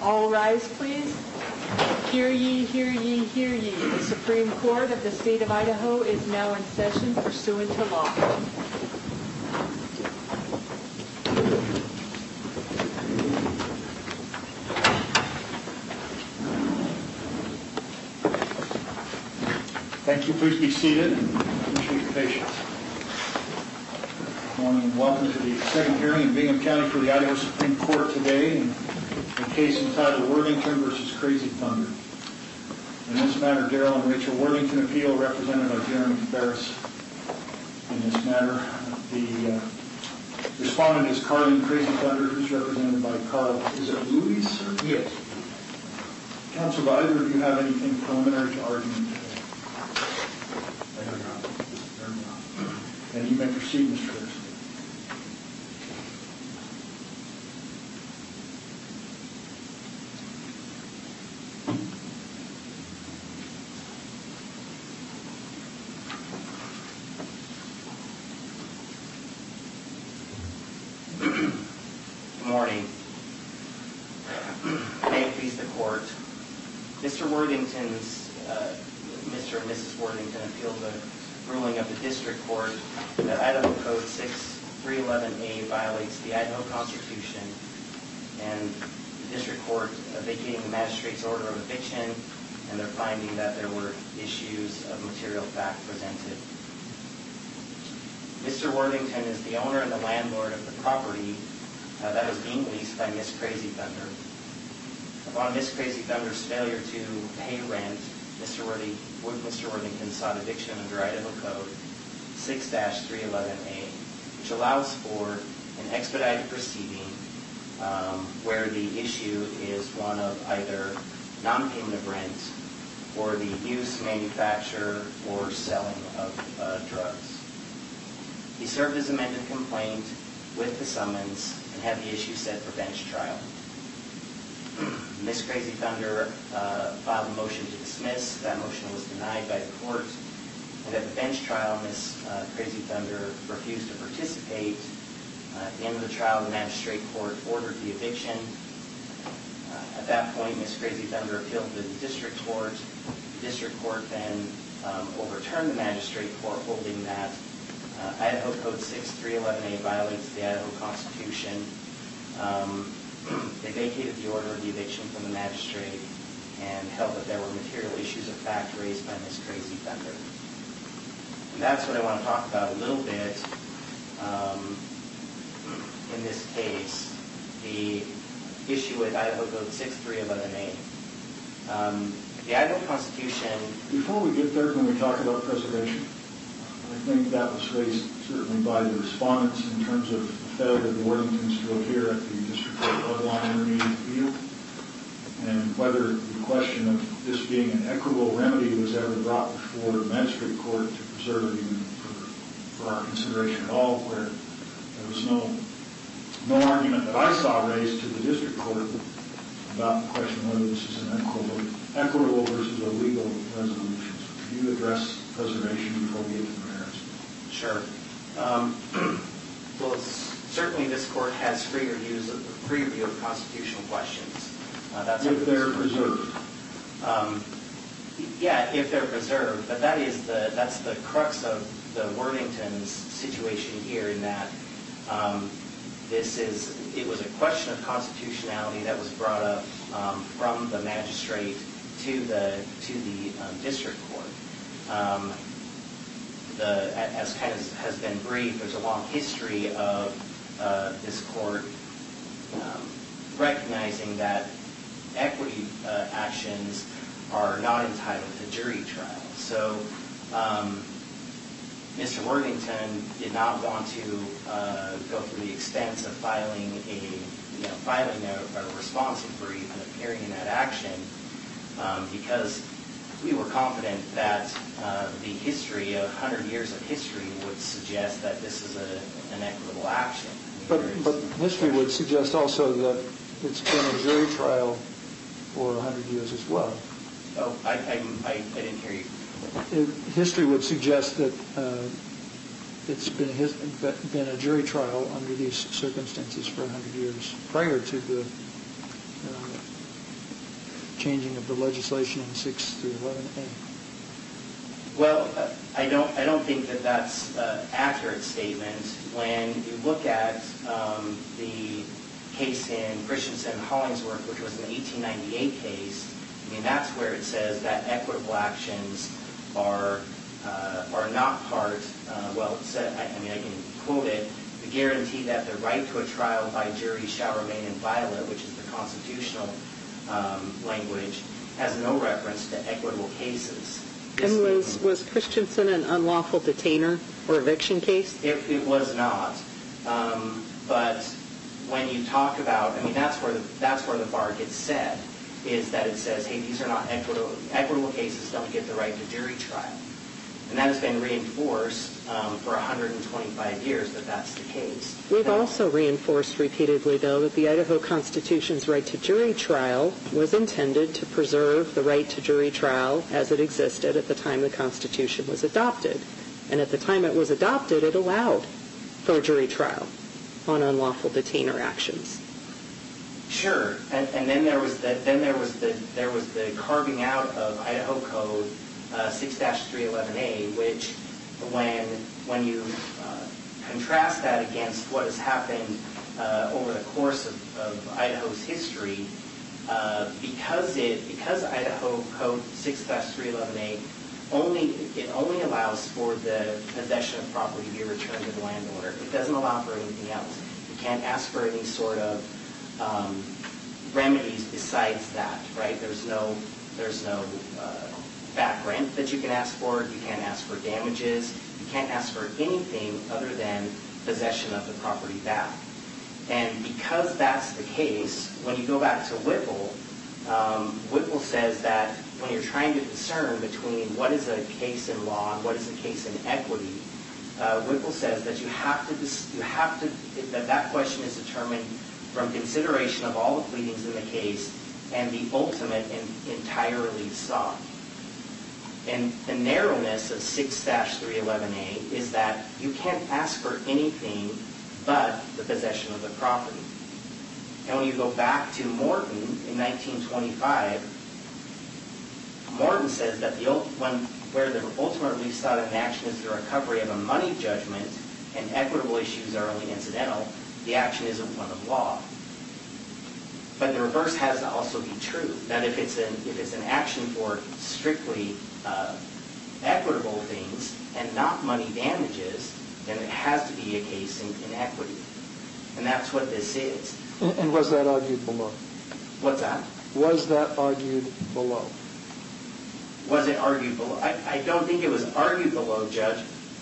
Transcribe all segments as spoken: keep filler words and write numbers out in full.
All rise, please. Hear ye, hear ye, hear ye. The Supreme Court of the State of Idaho is now in session pursuant to law. Thank you. Please be seated. Appreciate your patience. Good morning and welcome to the second hearing in Bingham County for the Idaho Supreme Court today in a case entitled Worthington versus Crazy Thunder. In this matter, Daryl and Rachel Worthington appeal, represented by Jeremy Ferris. In this matter, the uh, respondent is Carlin Crazy Thunder, who's represented by Carl. Is it Louis, sir? Yes. Counsel, do either of you have anything preliminary to argument today? And you may proceed, Mister Ferris. Good morning. May it please the court. Mister Worthington's, uh, Mister and Missus Worthington appealed the ruling of the district court that Idaho Code six three eleven A violates the Idaho Constitution, and the district court uh, vacating the magistrate's order of eviction, and they're finding that there were issues of material fact presented. Mister Worthington is the owner and the landlord of the property uh, that was being leased by Miss Crazy Thunder. Upon Miss Crazy Thunder's failure to pay rent, Mister Worthing, Mister Worthington sought eviction under Idaho Code six three eleven A, which allows for an expedited proceeding um, where the issue is one of either non-payment of rent or the use, manufacture, or selling of uh, drugs. He served his amended complaint with the summons and had the issue set for bench trial. Miss Crazy Thunder uh, filed a motion to dismiss. That motion was denied by the court. And at the bench trial, Miss uh, Crazy Thunder refused to participate. Uh, at the end of the trial, the magistrate court ordered the eviction. Uh, at that point, Miss Crazy Thunder appealed to the district court. The district court then um, overturned the magistrate court, holding that uh, Idaho Code six three eleven A violates the Idaho Constitution. Um, They vacated the order of the eviction from the magistrate and held that there were material issues of fact raised by Miss Crazy Thunder. And that's what I want to talk about a little bit um, in this case, the issue with Idaho Code six three eleven A. Um, the Idaho Constitution... Before we get there, can we talk about preservation? I think that was raised certainly by the respondents in terms of the failure of the Worthingtons to appear at the district court level on intermediate appeal, and whether the question of this being an equitable remedy was ever brought before the magistrate court to preserve it even for, for our consideration at all, where there was no no argument that I saw raised to the district court about the question whether this is an equitable, equitable versus a legal resolution. So could you address preservation before we get to the merits? Sure. Um, well, it's, certainly this court has free reviews, free review of constitutional questions. Uh, that's if they're preserved. Um, yeah, if they're preserved. But that is the that's the crux of the Worthingtons situation here, in that um, this is it was a question of constitutionality that was brought up um, from the magistrate to the to the um, district court. Um, The, as kind of has been briefed, there's a long history of uh, this court um, recognizing that equity uh, actions are not entitled to jury trial. So um, Mister Worthington did not want to uh, go through the expense of filing a, you know, filing a, a responsive brief and appearing in that action um, because we were confident that uh, the history, a hundred years of history, would suggest that this is a, an equitable action. But, but history would suggest also that it's been a jury trial for a hundred years as well. Oh, I, I, I, I didn't hear you. It, history would suggest that uh, it's been his, been a jury trial under these circumstances for a hundred years prior to the uh, changing of the legislation in six through eleven A? Well, uh, I don't, I don't think that that's an accurate statement. When you look at um, the case in Christensen Hollingsworth, which was an eighteen ninety-eight case, I mean, that's where it says that equitable actions are uh, are not part, uh, well, it said, I, I mean, I can quote it, the guarantee that the right to a trial by jury shall remain inviolate, which is the constitutional um, language, has no reference to equitable cases. This And was, statement- was Christensen an unlawful detainer or eviction case? It, it was not. Um, but when you talk about, I mean, that's where the, that's where the bar gets set, is that it says, hey, these are not equitable, equitable cases, don't get the right to jury trial. And that has been reinforced um, for one hundred twenty-five years that that's the case. We've also reinforced repeatedly, though, that the Idaho Constitution's right to jury trial was intended to preserve the right to jury trial as it existed at the time the Constitution was adopted. And at the time it was adopted, it allowed for a jury trial on unlawful detainer actions. Sure, and, and then there was the then there was the there was the carving out of Idaho Code uh, six three eleven A, which when when you uh, contrast that against what has happened uh, over the course of, of Idaho's history, uh, because it because Idaho Code six three eleven A only it only allows for the possession of property to be returned to the landowner. It doesn't allow for anything else. You can't ask for any sort of Um, remedies besides that, right? There's no, there's no uh, back rent that you can ask for. You can't ask for damages. You can't ask for anything other than possession of the property back. And because that's the case, when you go back to Whipple, um, Whipple says that when you're trying to discern between what is a case in law and what is a case in equity, uh, Whipple says that you have to, dis- you have to, that that question is determined from consideration of all the pleadings in the case and the ultimate and entirely sought. And the narrowness of six three eleven A is that you can't ask for anything but the possession of the property. And when you go back to Morton in nineteen twenty-five, Morton says that the when where the ultimate relief sought in action is the recovery of a money judgment and equitable issues are only incidental, the action isn't one of law. But the reverse has to also be true, that if it's an, if it's an action for strictly uh, equitable things and not money damages, then it has to be a case in, in equity. And that's what this is. And, and was that argued below? What's that? Was that argued below? Was it argued below? I, I don't think it was argued below, Judge.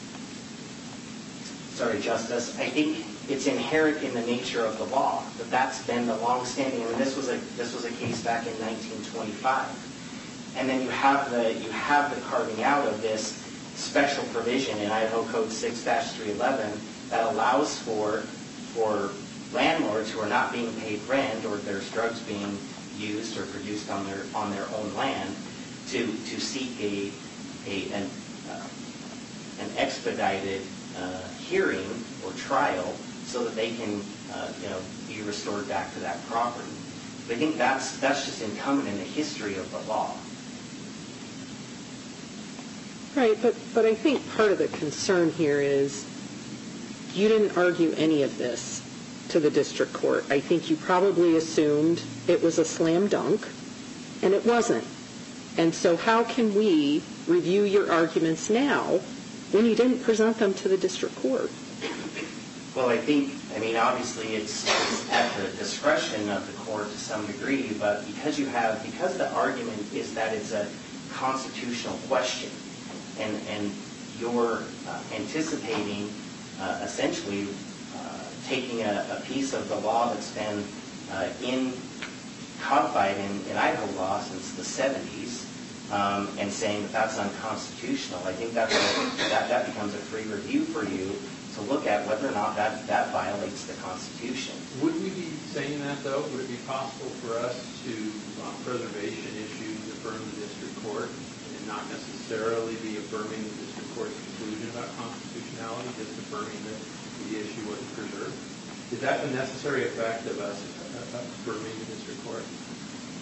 Sorry, Justice. I think it's inherent in the nature of the law that that's been the long-standing. I mean, this was a this was a case back in nineteen twenty-five, and then you have the you have the carving out of this special provision in Idaho Code six three eleven that allows for for landlords who are not being paid rent or there's drugs being used or produced on their on their own land to to seek a a an, uh, an expedited uh, hearing or trial so that they can, uh, you know, be restored back to that property. But I think that's that's just incumbent in the history of the law. Right, but, but I think part of the concern here is you didn't argue any of this to the district court. I think you probably assumed it was a slam dunk, and it wasn't. And so how can we review your arguments now when you didn't present them to the district court? Well, I think, I mean, obviously it's, it's at the discretion of the court to some degree, but because you have, because the argument is that it's a constitutional question, and, and you're uh, anticipating uh, essentially uh, taking a, a piece of the law that's been uh, in codified in, in Idaho law since the seventies, um, and saying that that's unconstitutional, I think that's a, that, that becomes a free review for you to look at whether or not that, that violates the Constitution. Would we be saying that, though? Would it be possible for us to, on preservation issues, affirm the district court and not necessarily be affirming the district court's conclusion about constitutionality, just affirming that the issue wasn't preserved? Is that the necessary effect of us affirming the district court?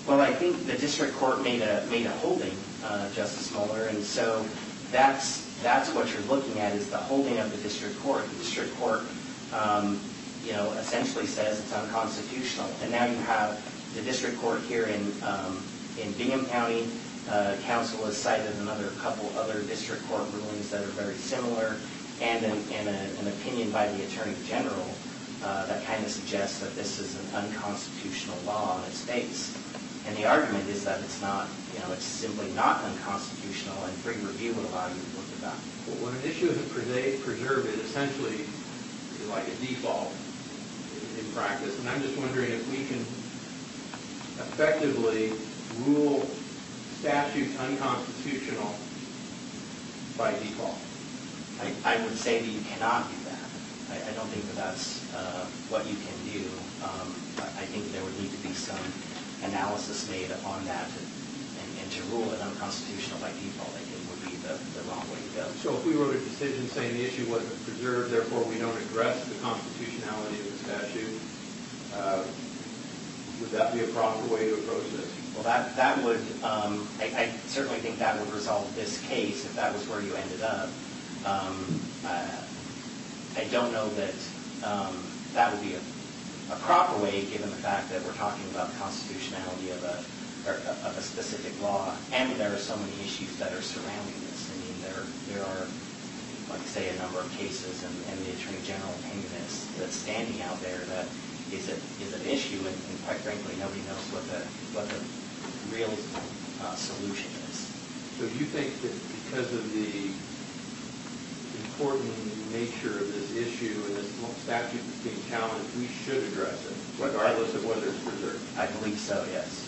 Well, I think the district court made a made a holding, uh, Justice Mueller, and so that's that's what you're looking at is the holding of the district court. The district court, um, you know, essentially says it's unconstitutional, and now you have the district court here in um, in Bingham County. Uh, counsel has cited another couple other district court rulings that are very similar, and an, and a, an opinion by the Attorney General uh, that kind of suggests that this is an unconstitutional law on its face. And the argument is that it's not, you know, it's simply not unconstitutional, and free review would allow you to look at that. Well, when an issue isn't preserved, it essentially is like a default in practice. And I'm just wondering if we can effectively rule statutes unconstitutional by default. I, I would say that you cannot do that. I, I don't think that that's uh, what you can do. Um, I think there would need to be some analysis made on that, and, and to rule it unconstitutional by default, I think would be the, the wrong way to go. So if we wrote a decision saying the issue wasn't preserved, therefore we don't address the constitutionality of the statute, uh, would that be a proper way to approach this? Well, that, that would, um, I, I certainly think that would resolve this case if that was where you ended up. Um, uh, I don't know that um, that would be a, a proper way, given the fact that we're talking about the constitutionality of a, or, of a specific law, and there are so many issues that are surrounding this. I mean, there, there are, like I say, a number of cases, and, and the Attorney General opinion is that's standing out there that is, a, is an issue, and, and quite frankly, nobody knows what the, what the real uh, solution is. So do you think that because of the important nature of this issue and this statute that's being challenged, we should address it, regardless of whether it's preserved? I believe so, yes.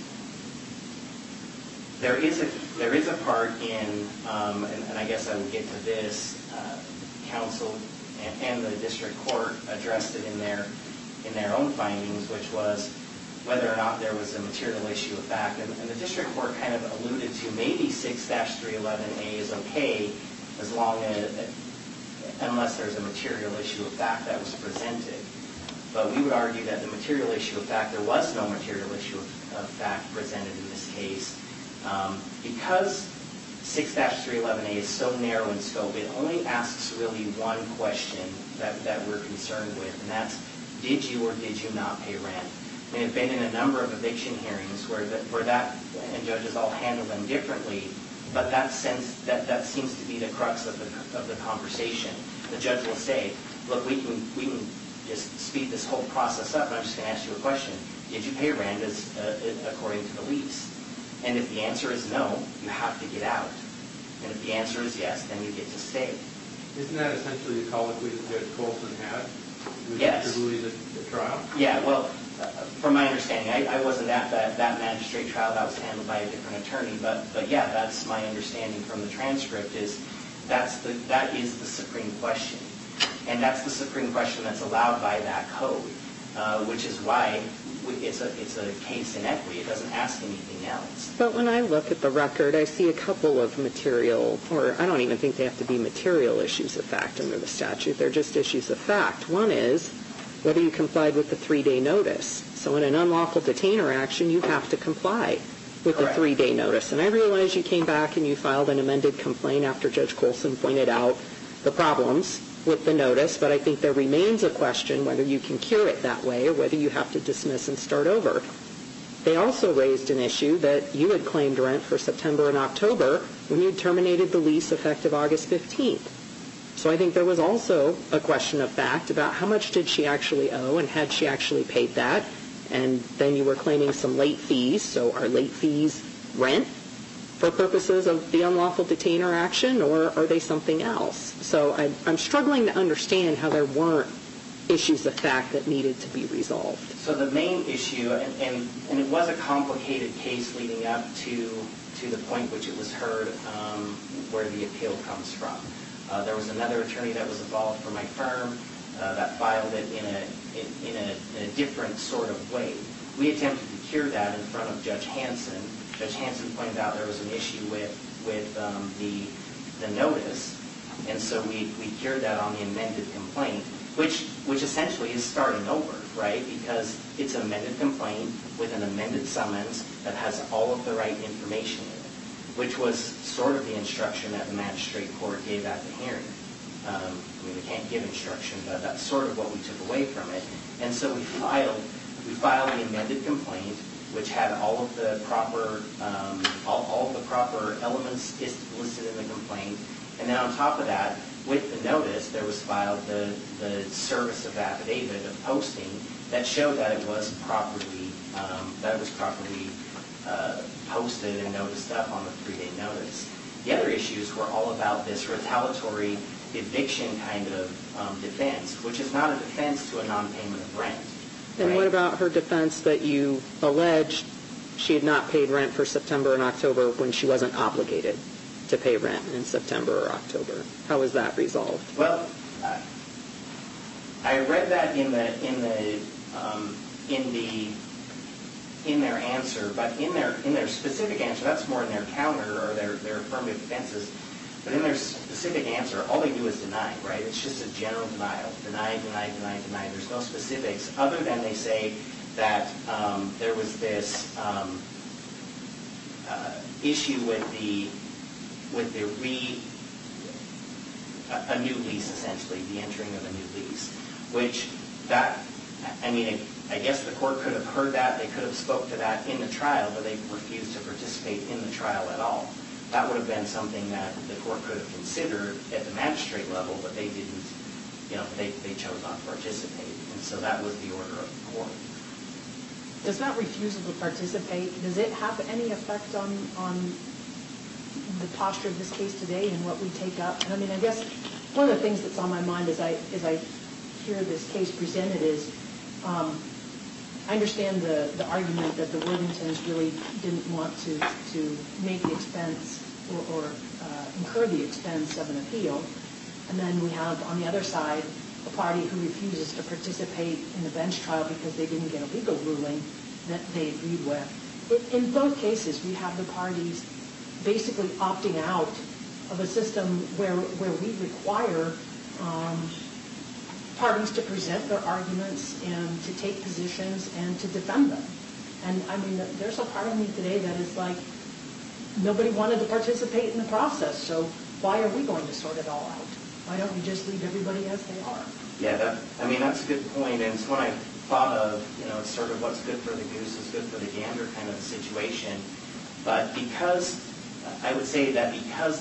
There is a there is a part in, um, and, and I guess I would get to this, uh, counsel and, and the district court addressed it in their in their own findings, which was whether or not there was a material issue of fact. And, and the district court kind of alluded to maybe six dash three eleven A is okay as long as, unless there's a material issue of fact that was presented. But we would argue that the material issue of fact, there was no material issue of, of fact presented in this case. Um, because six dash three eleven A is so narrow in scope, it only asks really one question that, that we're concerned with, and that's, did you or did you not pay rent? And have been in a number of eviction hearings where that, where that, and judges all handle them differently, but that sense, that, that seems to be the crux of the, of the conversation. The judge will say, look, we can, we can just speed this whole process up, and I'm just going to ask you a question. Did you pay rent as, uh, according to the lease? And if the answer is no, you have to get out. And if the answer is yes, then you get to stay. Isn't that essentially the colloquy that Judge Colson had with Yes. Mister Louis at the trial? Yeah, well, uh, from my understanding, I, I wasn't at that, that magistrate trial. That was handled by a different attorney. But, but yeah, that's my understanding from the transcript is that's the, that is the supreme question. And that's the supreme question that's allowed by that code, uh, which is why it's a, it's a case in equity. It doesn't ask anything else. But when I look at the record, I see a couple of material, or I don't even think they have to be material issues of fact under the statute. They're just issues of fact. One is whether you complied with the three-day notice. So in an unlawful detainer action, you have to comply with the three-day notice. And I realize you came back and you filed an amended complaint after Judge Colson pointed out the problems with the notice, but I think there remains a question whether you can cure it that way or whether you have to dismiss and start over. They also raised an issue that you had claimed rent for September and October when you terminated the lease effective August fifteenth. So I think there was also a question of fact about how much did she actually owe and had she actually paid that. And then you were claiming some late fees. So are late fees rent for purposes of the unlawful detainer action, or are they something else? So I, I'm struggling to understand how there weren't issues of fact that needed to be resolved. So the main issue, and, and, and it was a complicated case leading up to to the point which it was heard um, where the appeal comes from. Uh, there was another attorney that was involved for my firm uh, that filed it in a in, in, a in a different sort of way. We attempted to cure that in front of Judge Hanson. Judge Hanson pointed out there was an issue with with um, the the notice, and so we, we cured that on the amended complaint, which which essentially is starting over. right? Because it's an amended complaint with an amended summons that has all of the right information in it, which was sort of the instruction that the magistrate court gave at the hearing. Um, I mean, we can't give instruction, but that's sort of what we took away from it. And so we filed, we filed the amended complaint, which had all of the proper, um, all, all of the proper elements listed in the complaint. And then on top of that, with the notice, there was filed the, the service of affidavit of posting that showed that it was properly, um, that it was properly uh, posted and noticed up on the three-day notice. The other issues were all about this retaliatory eviction kind of um, defense, which is not a defense to a non-payment of rent. And right? what about her defense that you alleged she had not paid rent for September and October when she wasn't obligated to pay rent in September or October? How was that resolved? Well, uh, I read that in the in the um, in the in their answer, but in their in their specific answer, that's more in their counter or their their affirmative defenses. But in their specific answer, all they do is deny, right? It's just a general denial. Deny, deny, deny, deny. There's no specifics other than they say that um, there was this um, uh, issue with the with the re a, a new lease, essentially, the entering of a new lease, which that, I mean, I guess the court could have heard that, they could have spoke to that in the trial, but they refused to participate in the trial at all. That would have been something that the court could have considered at the magistrate level, but they didn't, you know, they, they chose not to participate. And so that was the order of the court. Does that refusal to participate, does it have any effect on, on the posture of this case today and what we take up? And I mean, I guess one of the things that's on my mind as I, as I hear this case presented is, um, I understand the, the argument that the Worthingtons really didn't want to, to make the expense or, or uh, incur the expense of an appeal. And then we have, on the other side, a party who refuses to participate in the bench trial because they didn't get a legal ruling that they agreed with. In both cases, we have the parties basically opting out of a system where, where we require um, parties to present their arguments and to take positions and to defend them. And I mean, there's a part of me today that is like, nobody wanted to participate in the process, so why are we going to sort it all out? Why don't we just leave everybody as they are? Yeah, that, I mean, that's a good point, and it's when I thought of, you know, it's sort of what's good for the goose is good for the gander kind of situation. But because, I would say that because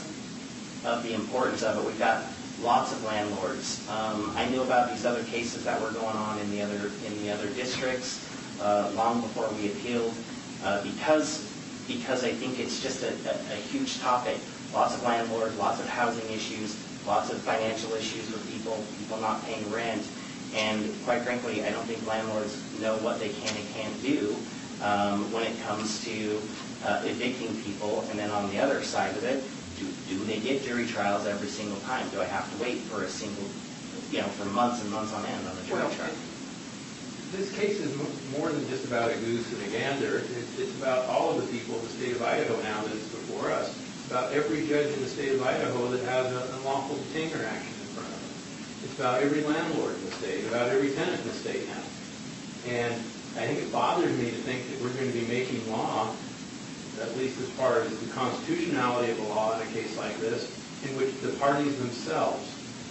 of the importance of it, we've got lots of landlords. Um, I knew about these other cases that were going on in the other in the other districts uh, long before we appealed, uh, because because I think it's just a, a, a huge topic. Lots of landlords, lots of housing issues, lots of financial issues with people, people not paying rent, and quite frankly, I don't think landlords know what they can and can't do um, when it comes to uh, evicting people. And then on the other side of it, Do, do they get jury trials every single time? Do I have to wait for a single, you know, for months and months on end on a jury Well, trial? This case is more than just about a goose and a gander. It's, it's about all of the people in the state of Idaho now that's before us. It's about every judge in the state of Idaho that has an unlawful detainer action in front of them. It's about every landlord in the state, about every tenant in the state now. And I think it bothers me to think that we're going to be making law, at least as far as the constitutionality of a law in a case like this, in which the parties themselves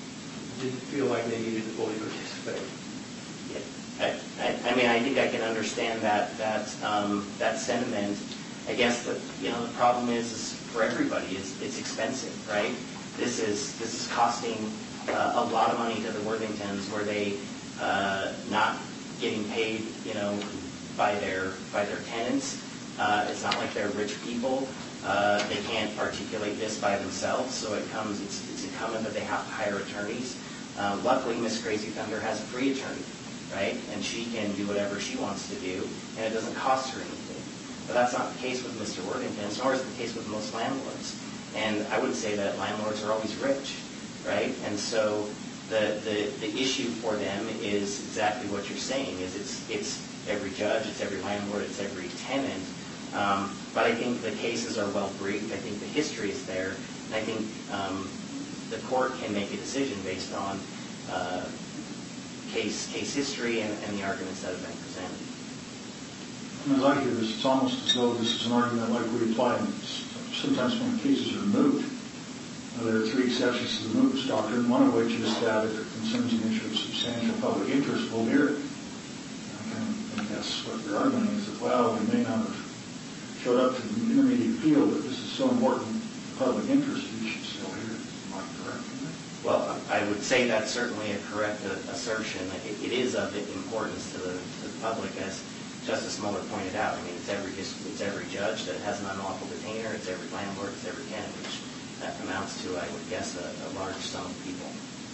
didn't feel like they needed to fully participate. Yeah. I, I, I mean, I think I can understand that that um, that sentiment. I guess the you know the problem is, is for everybody is it's expensive, right? This is this is costing uh, a lot of money to the Worthingtons, where they uh, not getting paid, you know, by their by their tenants. Uh, it's not like they're rich people. Uh, they can't articulate this by themselves, so it comes. It's, it's incumbent that they have to hire attorneys. Uh, luckily, Miss Crazy Thunder has a free attorney, right? And she can do whatever she wants to do, and it doesn't cost her anything. But that's not the case with Mister Worthington, nor is it the case with most landlords. And I would say that landlords are always rich, right? And so the the, the issue for them is exactly what you're saying. Is it's it's every judge, it's every landlord, it's every tenant. Um, but I think the cases are well briefed. I think the history is there. And I think um, the court can make a decision based on uh, case case history and, and the arguments that have been presented. And as I hear this, it's almost as though this is an argument like we apply in, sometimes when cases are moot. Uh, there are three exceptions to the mootness doctrine, one of which is that if it concerns an issue of substantial public interest, we'll hear it. I kind of think that's what your argument is, that, well, we may not have showed up to the intermediate appeal, but this is so important to public interest, we should still hear it. Am I correct in that? Well, I would say that's certainly a correct assertion. It, it is of importance to the, to the public, as Justice Mueller pointed out. I mean, it's every it's every judge that has an unlawful detainer, it's every landlord, it's every tenant, which that amounts to, I would guess, a, a large sum of people.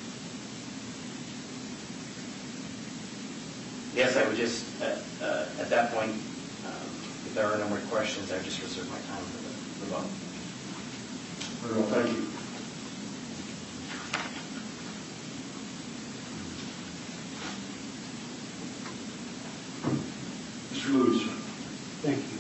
Yes, I would just, uh, uh, at that point, um, if there are no more questions, I would just reserve my time for the, the vote. Very well, thank you. Mister Lewis. Thank you.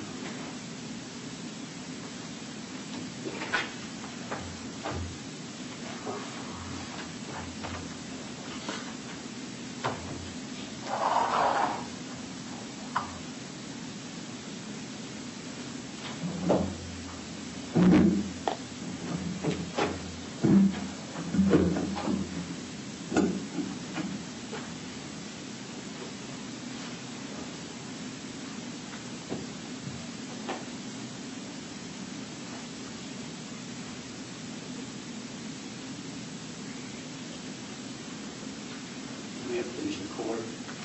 May it please the court.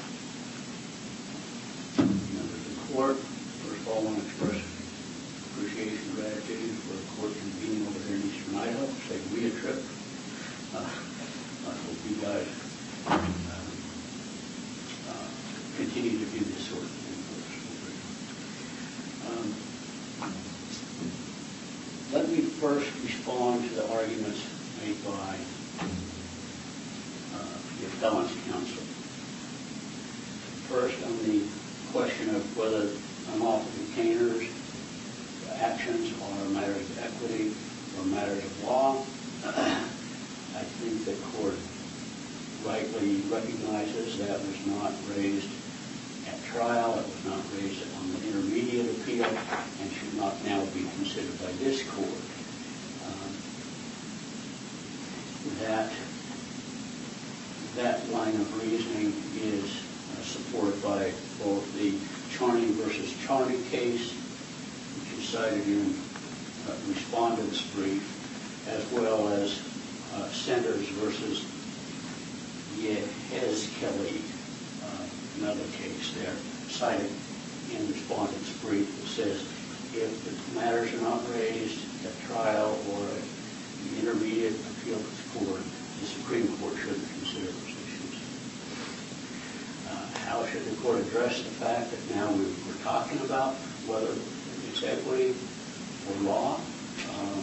Members of the court, first of all, I want to express appreciation and gratitude for the court convening over here in Eastern Idaho. Say we a trip. Uh, I hope you guys uh, uh, continue to do this sort of thing for us. Um, let me first respond to the arguments made by the appellant's counsel. First, on the question of whether unlawful detainers' actions are matters of equity or matters of law, I think the court rightly recognizes that was not raised at trial, it was not raised on the intermediate appeal, and should not now be considered by this court. Um, that That line of reasoning is uh, supported by both the Charney versus Charney case, which is cited in uh, respondent's brief, as well as uh, Sanders versus Yehezkelly, uh, another case there, cited in respondent's brief that says if the matters are not raised at trial or at the intermediate appeal court, the Supreme Court shouldn't consider those issues. Uh, how should the court address the fact that now we, we're talking about whether it's equity or law? Um,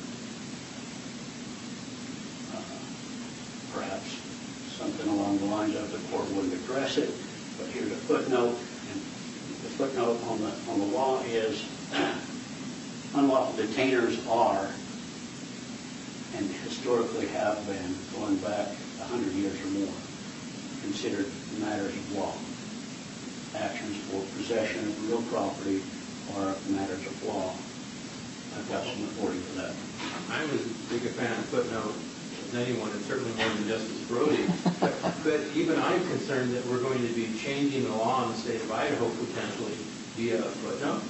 uh, perhaps something along the lines of the court wouldn't address it, but here's a footnote. And the footnote on the, on the law is unlawful detainers are, and historically have been, going back a hundred years or more, considered matters of law. Actions for possession of real property are matters of law. I've got some authority for that. I'm as big a fan of footnote as anyone, and certainly more than Justice Brody. But, but even I'm concerned that we're going to be changing the law in the state of Idaho potentially via a footnote.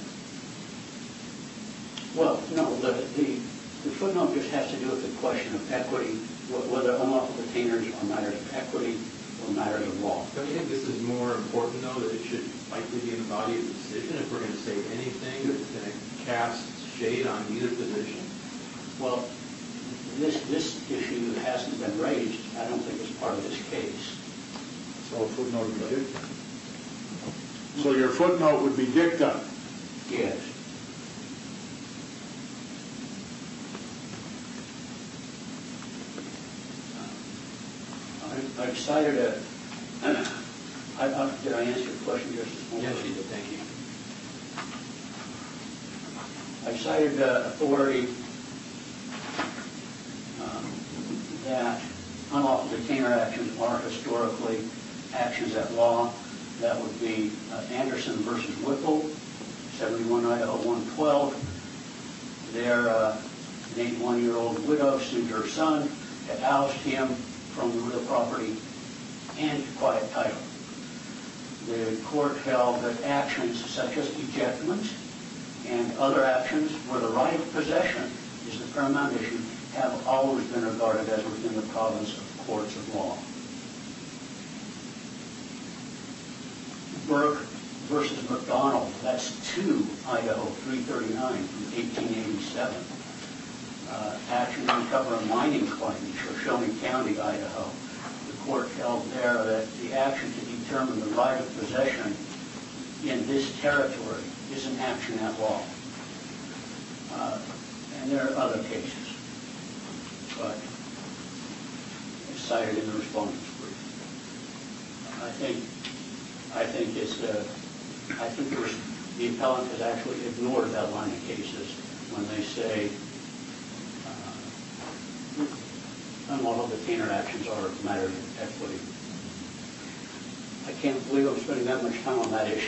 Well, no, the, the The footnote just has to do with the question of equity, whether unlawful detainers are matters of equity or matters of law. Don't you think this is more important, though, that it should likely be in the body of the decision if we're going to say anything that's going to cast shade on either position? Well, this this issue hasn't been raised. I don't think it's part of this case. So a footnote would be dicta. So your footnote would be dicta? Yes. I decided to, I, I, did I answer your question, Justice Moore? Yes, you did. Thank you. I cited uh, authority um, that unlawful detainer actions are historically actions at law. That would be uh, Anderson versus Whipple, seventy-one Idaho one twelve. There, uh, an eighty-one-year-old widow sued her son to oust him from the real property and quiet title. The court held that actions such as ejectment and other actions where the right of possession is the paramount issue have always been regarded as within the province of courts of law. Burke versus McDonald, that's two Idaho three thirty-nine from eighteen eighty-seven. Uh, action to recover a mining claim in Shoshone County, Idaho. The court held there that the action to determine the right of possession in this territory is an action at law. Uh, and there are other cases, but it's cited in the respondent's brief. I think, I think it's, uh, I think the, the appellant has actually ignored that line of cases when they say uh, unlawful detainer actions are a matter of equity. I can't believe I'm spending that much time on that issue.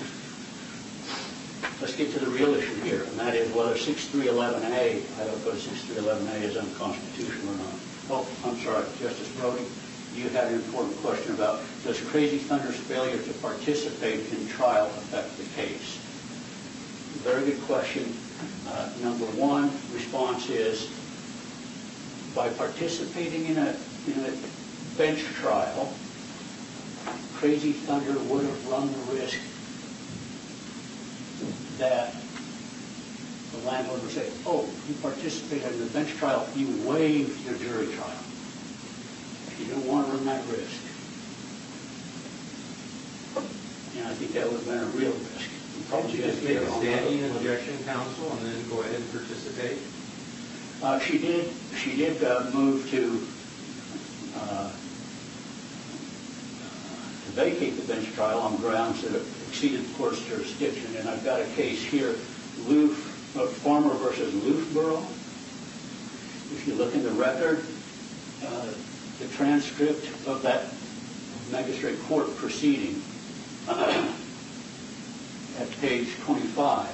Let's get to the real issue here, and that is whether sixty-three eleven A, I don't know if sixty-three eleven A is unconstitutional or not. Oh, I'm sorry, Justice Brody, you had an important question about, does Crazy Thunder's failure to participate in trial affect the case? Very good question. Uh, number one response is, by participating in a, in a bench trial, Crazy Thunder would have run the risk that the landlord would say, oh, you participated in the bench trial, you waived your jury trial. You don't want to run that risk. And I think that would have been a real risk. Did you just make a standing objection, counsel, and then go ahead and participate? Uh, she did. She did uh, move to uh, to vacate the bench trial on grounds that it exceeded the court's jurisdiction. And I've got a case here, Loof, uh, Farmer versus Loofboro. If you look in the record, uh, the transcript of that magistrate court proceeding uh, at page twenty-five.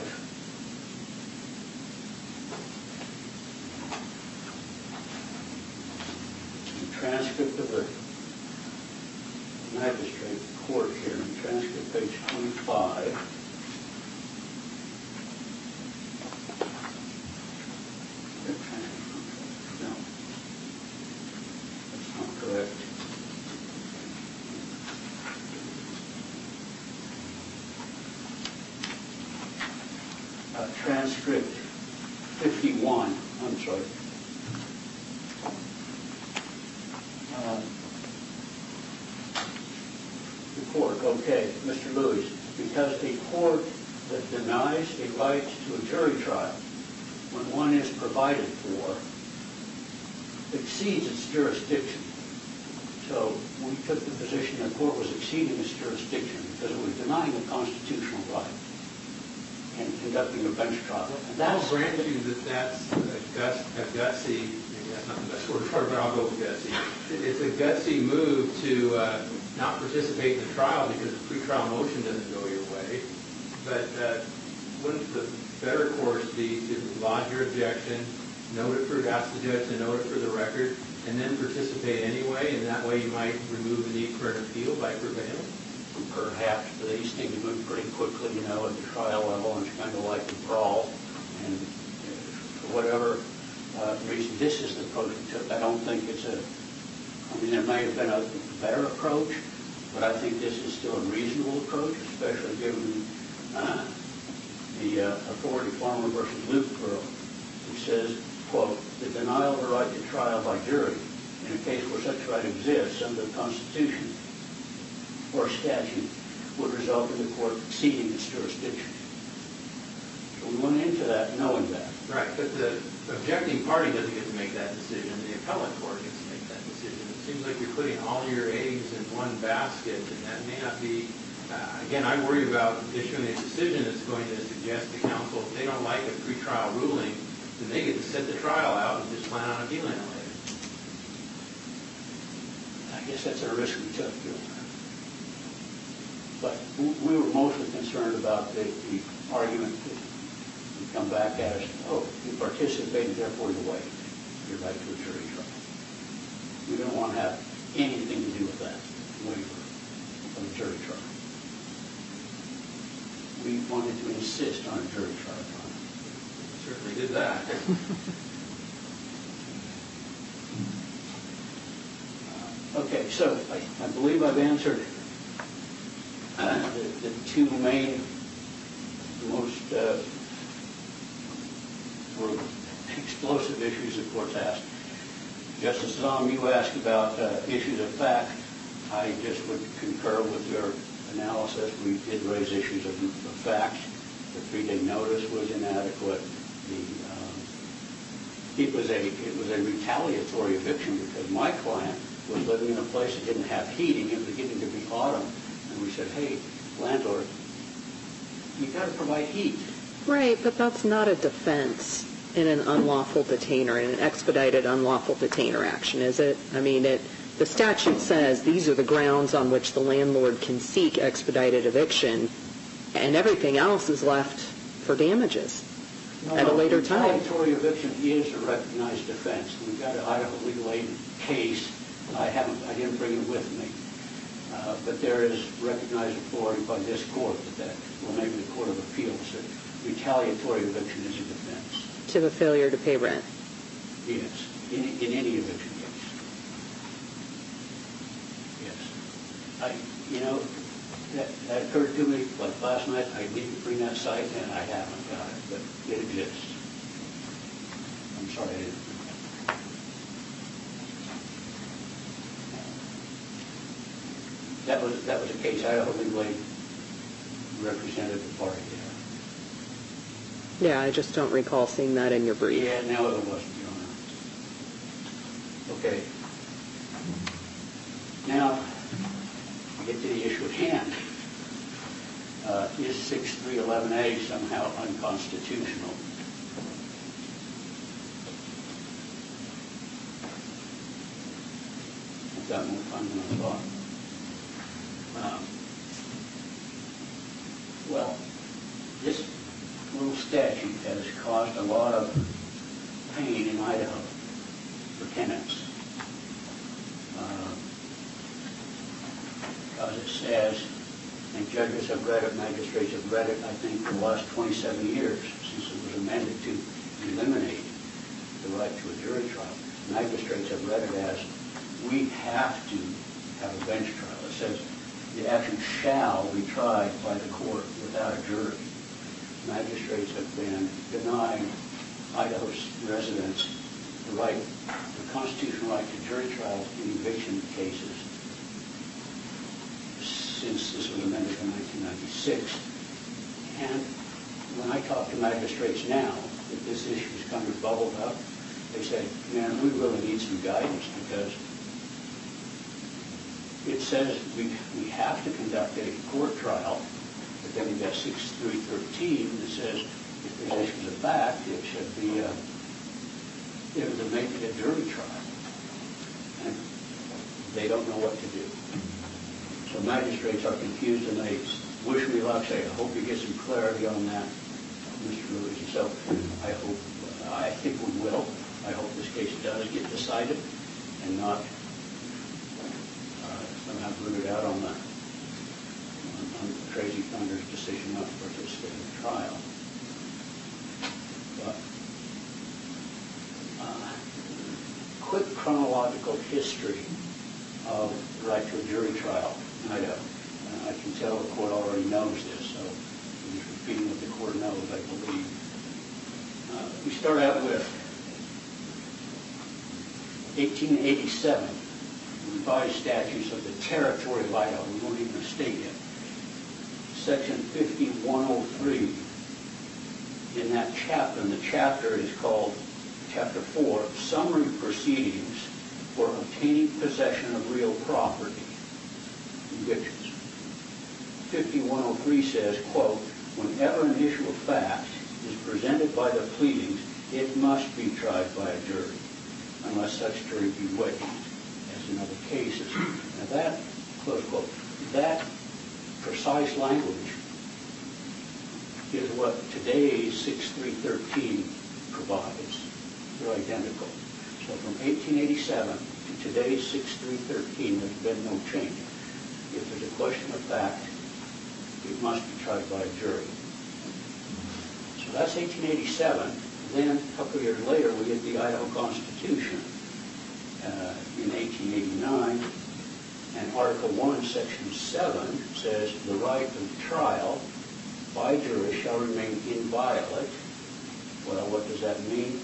The transcript of the magistrate court here, transcript page twenty-five. No, that's not correct. Uh, transcript fifty-one, I'm sorry. Uh, the court, okay, Mister Lewis, because a court that denies a right to a jury trial when one is provided for exceeds its jurisdiction. So we took the position that the court was exceeding its jurisdiction because it was denying a constitutional right and conducting a bench trial. And I'll that's, grant you that that's a, guts, a gutsy, maybe that's not the best word for it, but I'll go with gutsy. It's a gutsy move to uh, not participate in the trial because the pretrial motion doesn't go your way. But uh, wouldn't the better course be to lodge your objection, note it for, ask the judge to note it for the record, and then participate anyway, and that way you might remove the need for an appeal by prevailing? perhaps, but these things move pretty quickly, you know, at the trial level, and it's kind of like a brawl. And for whatever uh, reason, this is the approach we took. I don't think it's a, I mean, there may have been a better approach, but I think this is still a reasonable approach, especially given uh, the uh, authority Farmer versus Loofboro, who says, quote, the denial of the right to trial by jury in a case where such right exists under the Constitution or statute would result in the court exceeding its jurisdiction. So we went into that knowing that. Right, but the objecting party doesn't get to make that decision. The appellate court gets to make that decision. It seems like you're putting all your eggs in one basket, and that may not be, uh, again, I worry about issuing a decision that's going to suggest to counsel if they don't like a pretrial ruling, then they get to set the trial out and just plan on appealing it later. I guess that's a risk we took. but we were mostly concerned about the, the argument that would come back as, oh, you participated, therefore you waived your right to a jury trial. We don't want to have anything to do with that waiver of a jury trial. We wanted to insist on a jury trial. Certainly did that. Okay, so I, I believe I've answered uh, the, the two main, most uh, sort of explosive issues the court's asked. Justice Zom, you asked about uh, issues of fact. I just would concur with your analysis. We did raise issues of, of fact. The three-day notice was inadequate. The, um, it was a it was a retaliatory eviction because my client was living in a place that didn't have heating. It was beginning to be autumn, and we said, "Hey, landlord, you got to provide heat." Right, but that's not a defense in an unlawful detainer, in an expedited unlawful detainer action, is it? I mean, it. The statute says these are the grounds on which the landlord can seek expedited eviction, and everything else is left for damages No, at a no, later time. Retaliatory eviction is a recognized defense. We've got an Idaho legal aid case. I haven't, I didn't bring it with me, uh, but there is recognized authority by this court that, that, well, maybe the Court of Appeals, that retaliatory eviction is a defense. To the failure to pay rent. Yes, in, in any eviction case. Yes. I, you know, that, that occurred to me like last night. I need to bring that site, and I haven't got it, but it exists. I'm sorry I didn't. That was that was a case Idaho legal aid represented the party there. Yeah, I just don't recall seeing that in your brief. Yeah, no, it wasn't, Your Honor. Okay. Now, we get to the issue at hand. Uh, is six three eleven A somehow unconstitutional? I've got more time than I thought. Um, well, this little statute has caused a lot of pain in Idaho for tenants. Uh, because it says, and judges have read it, magistrates have read it, I think, for the last twenty-seven years, since it was amended to eliminate the right to a jury trial. Magistrates have read it as, we have to have a bench trial. It says, the action shall be tried by the court without a jury. Magistrates have been denying Idaho's residents the right, the constitutional right to jury trials in eviction cases since this was amended in nineteen ninety-six. And when I talk to magistrates now, that this issue is kind of bubbled up, they say, man, we really need some guidance because it says we, we have to conduct a court trial, but then you've got six three thirteen that says if there's issues of fact, it should be a, it would make it a jury trial. And they don't know what to do. So magistrates are confused and they wish me luck. Say, I hope you get some clarity on that, Mister Lewis. So I hope, I think we will. I hope this case does get decided and not somehow rooted out on the on, on Crazy Thunder's decision not to participate in the trial. But uh, quick chronological history of the right to a jury trial in Idaho. Uh, I can tell the court already knows this, so I'm just repeating what the court knows, I believe. Uh, we start out with eighteen eighty-seven. Revised statutes of the territory of Idaho. We won't even state yet. Section fifty-one oh three. In that chapter, and the chapter is called Chapter four, Summary Proceedings for Obtaining Possession of Real Property. Evictions. fifty-one oh three says, quote, whenever an issue of fact is presented by the pleadings, it must be tried by a jury, unless such jury be waived. In other cases. Now that, close quote, that precise language is what today's six three thirteen provides. They're identical. So from eighteen eighty-seven to today's six three thirteen, there's been no change. If there's a question of fact, it must be tried by a jury. So that's eighteen eighty-seven. Then, a couple of years later, we get the Idaho Constitution uh, in eighteen eighty-nine. And Article one, Section seven says, the right of trial by jury shall remain inviolate. Well, what does that mean?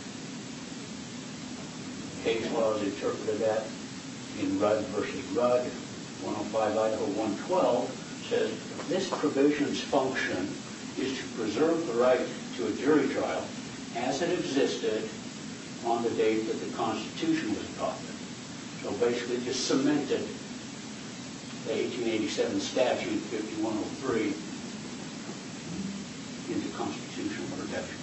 Case law has interpreted that in Rudd versus Rudd. one oh five Idaho one twelve says, this provision's function is to preserve the right to a jury trial as it existed on the date that the Constitution was adopted. So basically just cemented the eighteen eighty-seven statute, fifty-one oh three, into constitutional protection.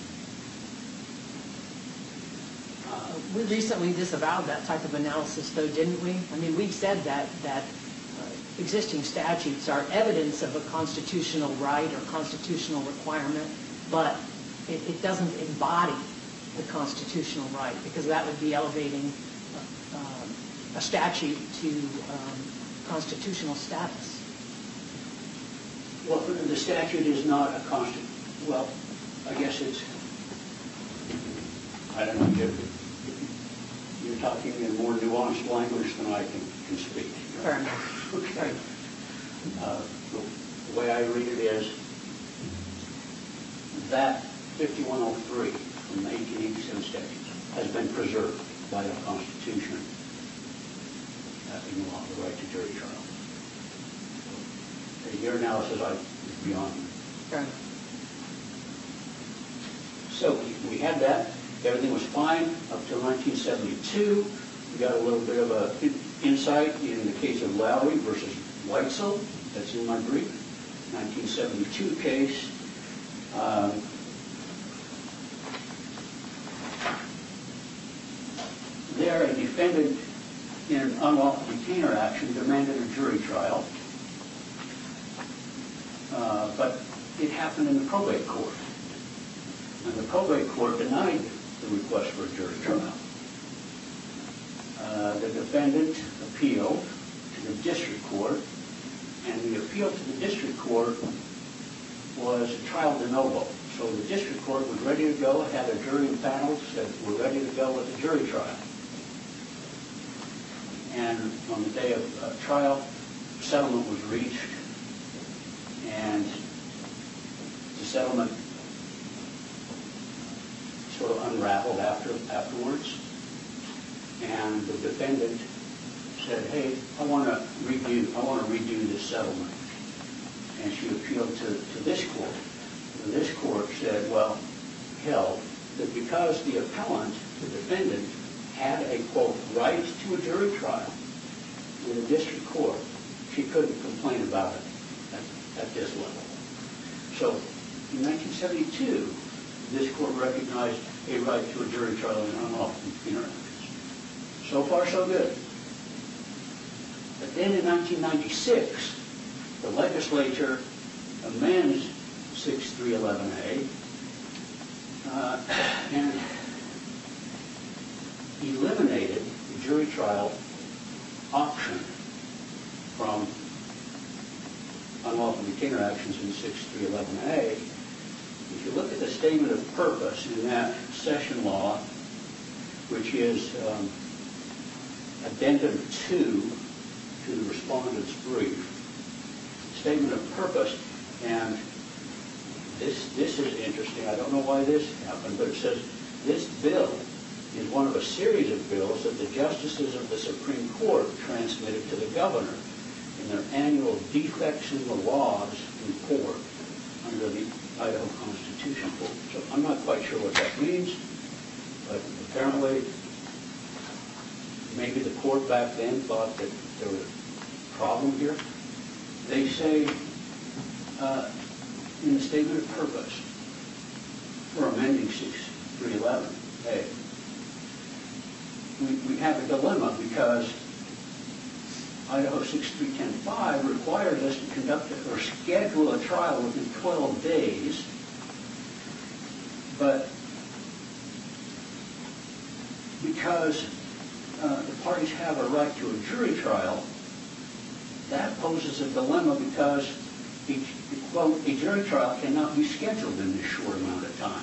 Uh, We recently disavowed that type of analysis, though, didn't we? I mean, we've said that, that uh, existing statutes are evidence of a constitutional right or constitutional requirement, but it, it doesn't embody the constitutional right, because that would be elevating uh, a statute to um, constitutional status. Well, the statute is not a constant, well, I guess it's, I don't know, you're, you're talking in more nuanced language than I can, can speak. Fair enough. Okay. Uh, the, the way I read it is that fifty-one oh three from the eighteen eighty-seven statute has been preserved by the Constitution uh, in law, the right to jury trial. So, your analysis I, is beyond me. Fair enough. So we, we had that. Everything was fine up till nineteen seventy-two. We got a little bit of a insight in the case of Lowry versus Weitzel. That's in my brief. nineteen seventy-two case. Um, there, a defendant in an unlawful detainer action demanded a jury trial, uh, but it happened in the probate court. And the probate court denied the request for a jury trial. Uh, the defendant appealed to the district court, and the appeal to the district court was a trial de novo. So the district court was ready to go, had a jury panel, said we're ready to go with the jury trial. And on the day of uh, trial, settlement was reached, and the settlement sort of unraveled after afterwards. And the defendant said, "Hey, I want to redo. I want to redo this settlement." And she appealed to, to this court. And this court said, well, held that because the appellant, the defendant, had a, quote, right to a jury trial in the district court, she couldn't complain about it at, at this level. So in nineteen seventy-two, this court recognized a right to a jury trial in unlawful detainer actions. So far, so good. But then in nineteen ninety-six, the legislature amends six three eleven A uh, and eliminated the jury trial option from unlawful detainer actions in six three eleven A. If you look at the statement of purpose in that session law, which is um, addendum two to the respondent's brief, statement of purpose, and this this is interesting. I don't know why this happened, but it says this bill is one of a series of bills that the justices of the Supreme Court transmitted to the governor in their annual defects in the laws report under the Idaho Constitution. So I'm not quite sure what that means, but apparently maybe the court back then thought that there was a problem here. They say uh, in the statement of purpose for amending six three eleven A, we, we have a dilemma because Idaho sixty-three ten five requires us to conduct a- or schedule a trial within twelve days, but because uh, the parties have a right to a jury trial, that poses a dilemma because, a, quote, a jury trial cannot be scheduled in this short amount of time.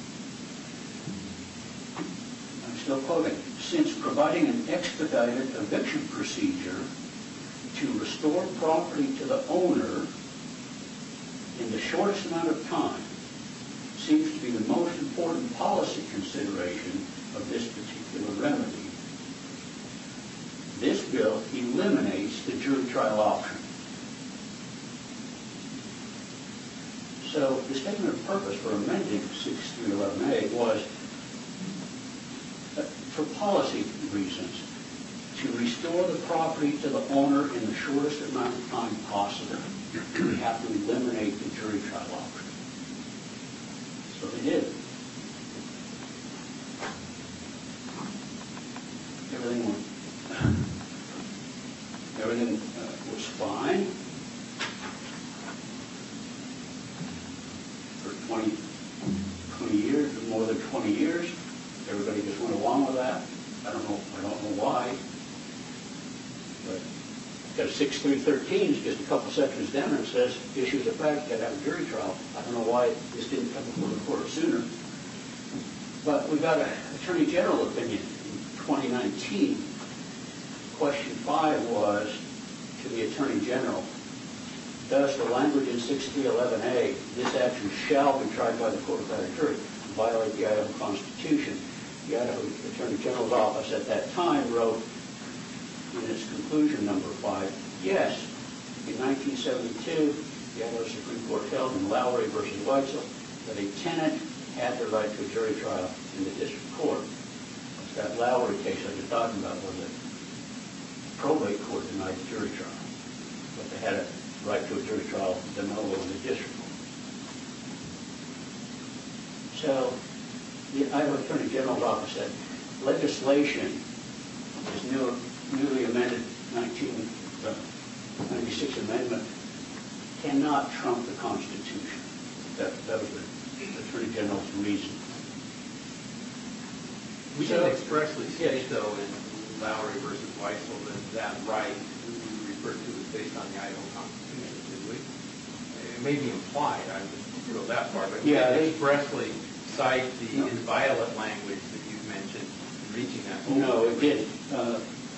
I'm still quoting. Since providing an expedited eviction procedure to restore property to the owner in the shortest amount of time seems to be the most important policy consideration of this particular remedy, this bill eliminates the jury trial option. So the statement of purpose for amending sixty-three eleven A was, uh, for policy reasons, to restore the property to the owner in the shortest amount of time possible. We have to eliminate the jury trial option. So they did. Everything went, everything uh, was fine for twenty, twenty years, or more than twenty years. Everybody just went along with that. I don't know. I don't know why. But because sixty-three thirteen is just a couple sections down and it says issues of fact that have a jury trial. I don't know why this didn't come before the court sooner. But we got an Attorney General opinion in twenty nineteen. Question five was to the Attorney General, does the language in sixty-three eleven A, this action shall be tried by the court of a jury, violate the Idaho Constitution? The Idaho Attorney General's office at that time wrote in its conclusion number five, yes, in nineteen seventy-two, the Idaho Supreme Court held in Lowry versus Weitzel that a tenant had the right to a jury trial in the district court. That Lowry case I was talking about was a probate court denied the jury trial, but they had a right to a jury trial de novo in the district court. So the Idaho Attorney General's office said legislation, this new, newly amended nineteen ninety-six amendment, cannot trump the Constitution. That, that was the Attorney General's reason. We So- didn't expressly state, though, in Lowry versus Weitzel that that right we referred to as based on the Idaho Constitution, did we? It may be implied, I would go that far, but we Yeah, didn't they- expressly cite the No. inviolate language that you've mentioned in reaching that goal. No, it didn't. Uh,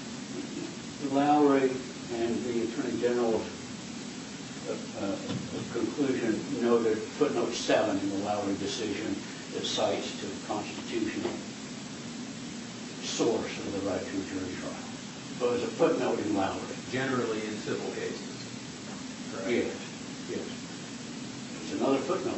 Lowry and the Attorney General's uh, uh, conclusion noted footnote seven in the Lowry decision that cites to the constitutional source of the right to a jury trial. So there's a footnote in Lowry. Generally in civil cases. Correct. Yes, yes. It's another footnote.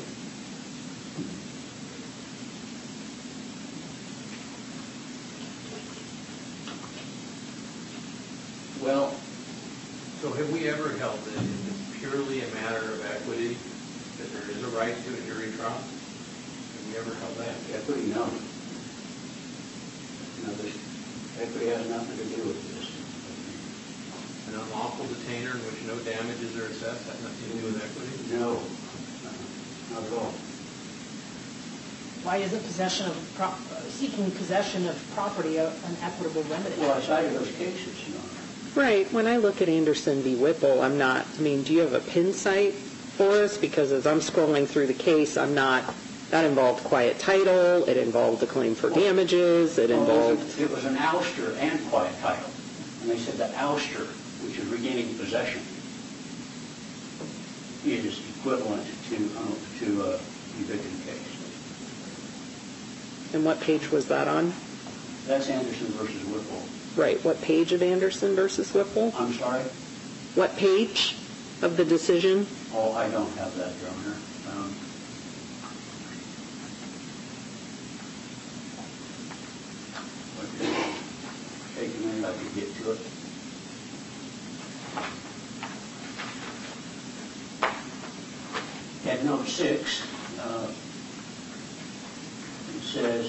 Well, So have we ever held that it's purely a matter of equity, that there is a right to a jury trial? Have we ever held that? equity, no. You know, this, equity has nothing to do with this. An unlawful detainer in which no damages are assessed has nothing to do with equity? No, not at all. Why isn't possession of, pro- uh, seeking possession of property a- an equitable remedy? Well, I cited those cases, you know. Right. When I look at Anderson v. Whipple, I'm not, I mean, do you have a pin site for us? Because as I'm scrolling through the case, I'm not, that involved quiet title, it involved the claim for damages, it Well, involved... It was an ouster and quiet title. And they said the ouster, which is regaining possession, is equivalent to, um, to a eviction case. And what page was that on? That's Anderson versus Whipple. Right. What page of Anderson versus Whipple? I'm sorry? What page of the decision? Oh, I don't have that, Your Honor. Um, Take a minute, I could get to it. At note six, uh, it says,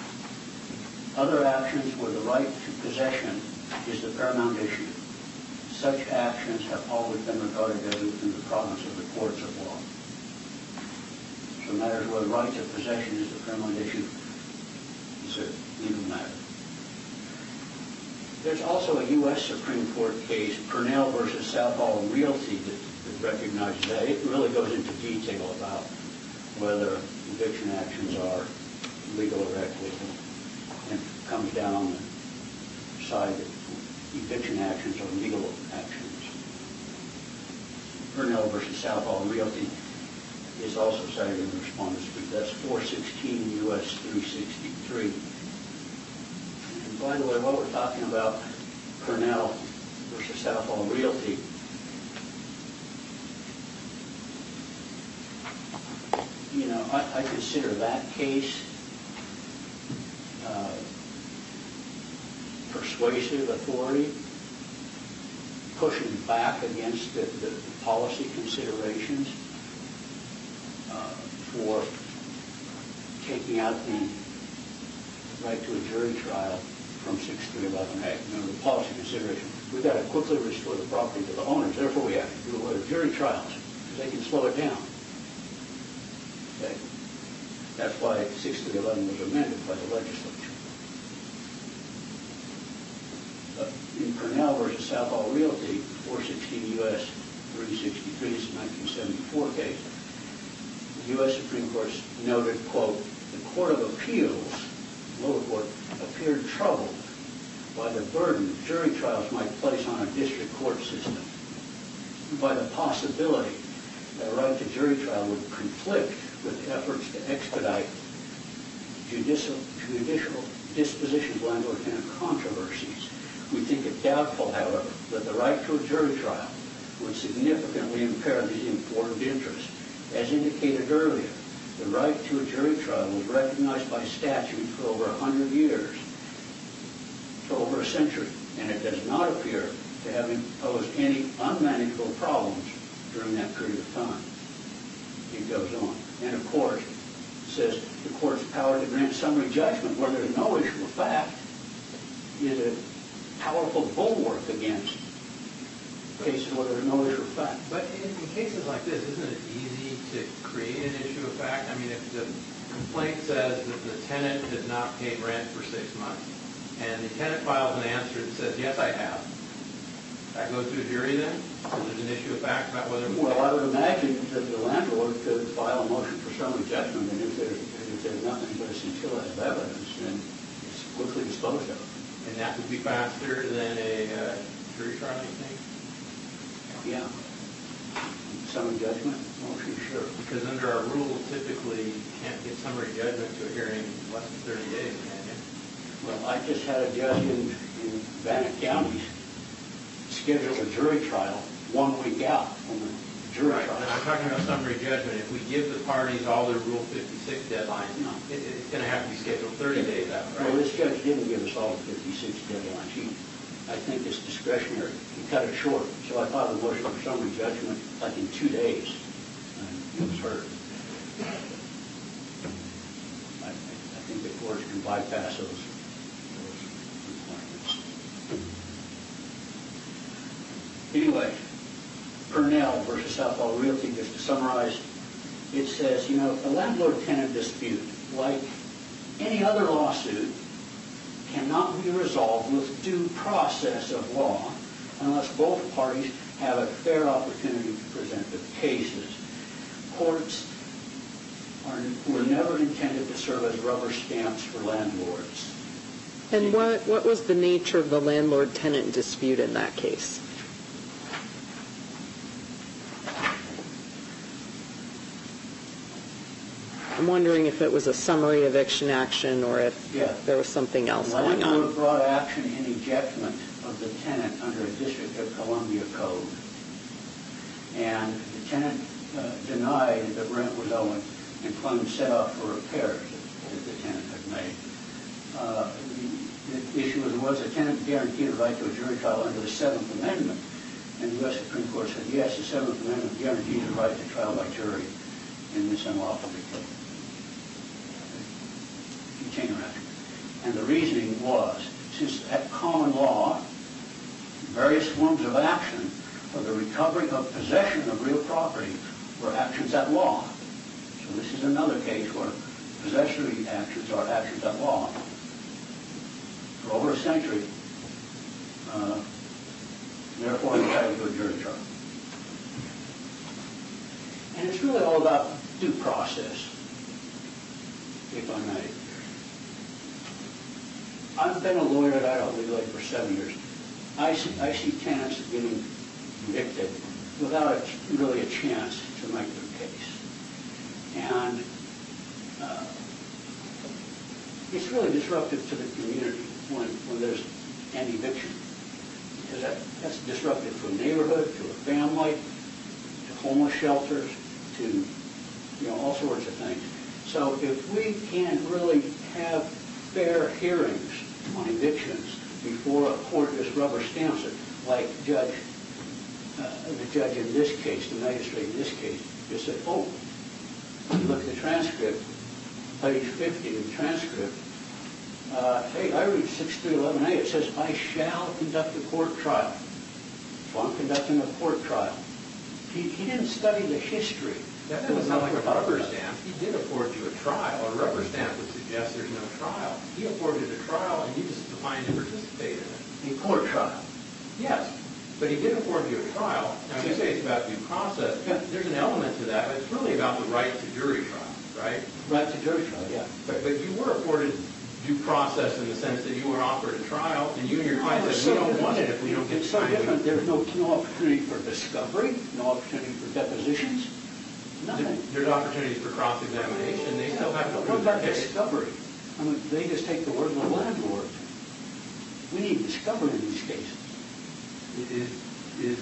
other actions where the right to possession is the paramount issue. such actions have always been regarded as within the province of the courts of law. So matters where the right of possession is the paramount issue is a legal matter. There's also a U S Supreme Court case, Purnell versus Southall Realty, that, that recognizes that. It really goes into detail about whether eviction actions are legal or equitable, and comes down on the side that eviction actions are legal actions. Purnell versus Southall Realty is also cited in the respondent's brief. That's four sixteen U S three sixty-three. And by the way, while we're talking about Purnell versus Southall Realty, you know, I, I consider that case uh, persuasive authority, pushing back against the, the, the policy considerations uh, for taking out the right to a jury trial from six three eleven A. You know, the policy consideration. We've got to quickly restore the property to the owners. Therefore, we have to do away with jury trials because they can slow it down. Okay. That's why six three eleven was amended by the legislature. But in Purnell versus Southall Realty, four sixteen U S three sixty-three, this is a nineteen seventy-four case, the U S Supreme Court noted, quote, the Court of Appeals, lower court, appeared troubled by the burden jury trials might place on a district court system, by the possibility that a right to jury trial would conflict with efforts to expedite judicial, judicial disposition of landlord-tenant controversies. We think it doubtful, however, that the right to a jury trial would significantly impair these important interests. As indicated earlier, the right to a jury trial was recognized by statute for over a hundred years, for over a century, and it does not appear to have imposed any unmanageable problems during that period of time. It goes on. And of course, it says the court's power to grant summary judgment where there's no issue of fact is a powerful bulwark against cases where there's no issue of fact. But in, in cases like this, isn't it easy to create an issue of fact? I mean, if the complaint says that the tenant has not paid rent for six months, and the tenant files an answer that says, yes, I have, that goes to a jury then? So there's an issue of fact about whether... Well, I would imagine that the landlord could file a motion for summary judgment, and if there's, if there's nothing but a scintilla of evidence, then it's quickly disposed of. And that would be faster than a uh, jury trial, you think? Yeah. Summary judgment motion, sure. Because under our rules, typically, you can't get summary judgment to a hearing in less than thirty days, can you? Well, I just had a judge in, in Bannock County schedule a jury trial one week out from the jury Right. trial. And I'm talking about summary judgment. If we give the parties all their Rule fifty-six deadlines, No. it, it's going to have to be scheduled thirty days out, right? Well, this judge didn't give us all the fifty-six deadlines. He, I think it's discretionary. He cut it short. So I filed a motion for summary judgment like in two days. And it was heard. I, I think the courts can bypass those, those requirements. Anyway, Purnell versus Southall Realty, just to summarize, it says, you know, a landlord-tenant dispute, like any other lawsuit, cannot be resolved with due process of law unless both parties have a fair opportunity to present their cases. Courts are, were never intended to serve as rubber stamps for landlords. And what, what was the nature of the landlord-tenant dispute in that case? I'm wondering if it was a summary eviction action or if Yeah. there was something else The going landlord on. brought action in ejectment of the tenant under a District of Columbia code. And the tenant uh, denied that rent was owing and claimed set off for repairs that the tenant had made. Uh, the, the issue was, was a tenant guaranteed a right to a jury trial under the Seventh Amendment? And the U S Supreme Court said, yes, the Seventh Amendment guarantees a right to trial by jury in this unlawful detainment. And the reasoning was, since at common law, various forms of action for the recovery of possession of real property were actions at law. So this is another case where possessory actions are actions at law. For over a century, uh, therefore entitled to a jury trial. And it's really all about due process, if I may. I've been a lawyer at Idaho Legal Aid for seven years. I see, I see tenants getting convicted without a, really a chance to make their case. And uh, it's really disruptive to the community when, when there's an eviction. Because that, that's disruptive to a neighborhood, to a family, to homeless shelters, to you know all sorts of things. So if we can't really have fair hearings on evictions before a court just rubber stamps it, like Judge, uh, the judge in this case, the magistrate in this case, just said, oh, you look at the transcript, page fifty of the transcript, uh, hey, I read six three eleven A, it says, I shall conduct a court trial. So I'm conducting a court trial. He, he didn't study the history. That doesn't sound like a rubber stamp. He did afford you a trial. A rubber stamp would suggest there's no trial. He afforded a trial, and you just declined to participate in it. A court trial. Yes, but he did afford you a trial. Now, you say it's about due process. Yeah. There's an element to that, but it's really about the right to jury trial, right? Right to jury trial, yeah. But, but you were afforded due process in the sense that you were offered a trial, and you and your client No, said, we so don't want it if we don't get It's so time. different. There's no, no opportunity for discovery, no opportunity for depositions, nothing. There's opportunities for cross-examination. They still have to But what prove their about case. discovery? I mean, they just take the word of the landlord. We need discovery in these cases. Is, is,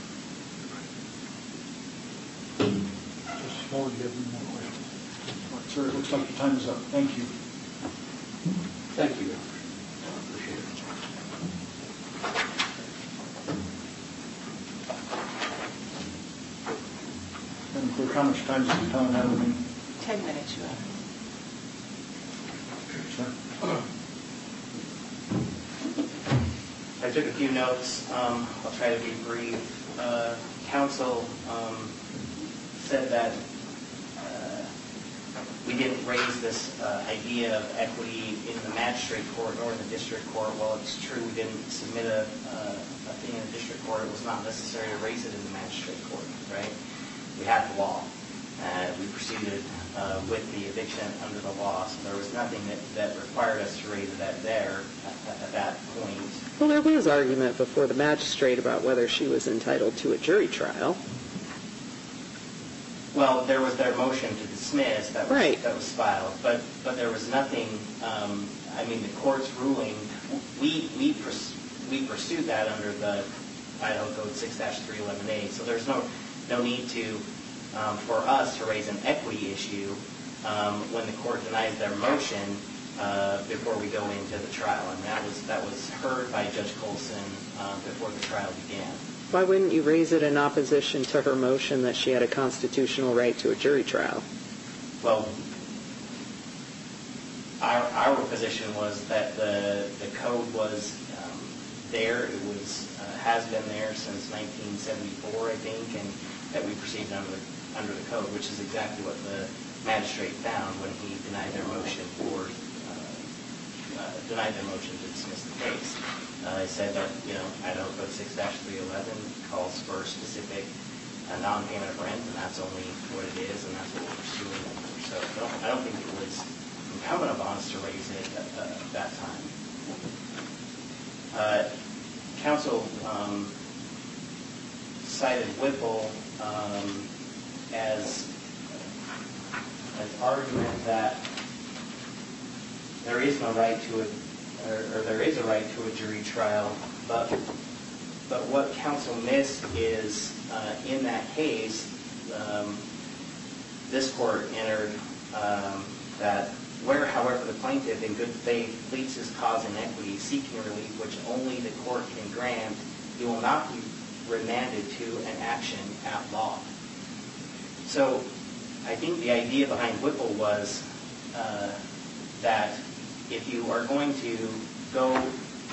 Justice Moore, do you have any more questions? Sir, it looks like your time is up. Thank you. Thank you, Your Honor. Appreciate it. And clerk, how much time does the town have remaining? Ten minutes, Your Honor. Sir? I took a few notes. Um, I'll try to be brief. Uh, counsel um, said that uh, we didn't raise this uh, idea of equity in the magistrate court nor in the district court. Well, it's true we didn't submit a, uh, a thing in the district court. It was not necessary to raise it in the magistrate court, right? We had the law. And we proceeded uh, with the eviction under the law, so there was nothing that, that required us to raise that there at, at that point. Well, there was argument before the magistrate about whether she was entitled to a jury trial. Well, there was their motion to dismiss that was, Right. that was filed, but but there was nothing. Um, I mean, the court's ruling. We we pers- we pursued that under the Idaho Code six three eleven A. So there's no no need to um, for us to raise an equity issue um, when the court denies their motion uh, before we go into the trial, and that was that was heard by Judge Colson uh, before the trial began. Why wouldn't you raise it in opposition to her motion that she had a constitutional right to a jury trial? Well, our, our position was that the the code was um, there. It was uh, has been there since nineteen seventy-four, I think, and that we proceeded under the, under the code, which is exactly what the magistrate found when he denied their motion for uh, uh, denied their motion to dismiss the case. Uh, I said that you know Idaho Code six three eleven calls for specific uh, non-payment of rent, and that's only what it is, and that's what we're pursuing it for. So I don't, I don't think it was incumbent upon us to raise it at uh, that time. Uh, counsel um, cited Whipple um, as an argument that there is no right to a Or, or there is a right to a jury trial, but but what counsel missed is uh, in that case, um, this court entered um, that where, however, the plaintiff in good faith pleads his cause in equity, seeking relief which only the court can grant, he will not be remanded to an action at law. So I think the idea behind Whipple was uh, that if you are going to go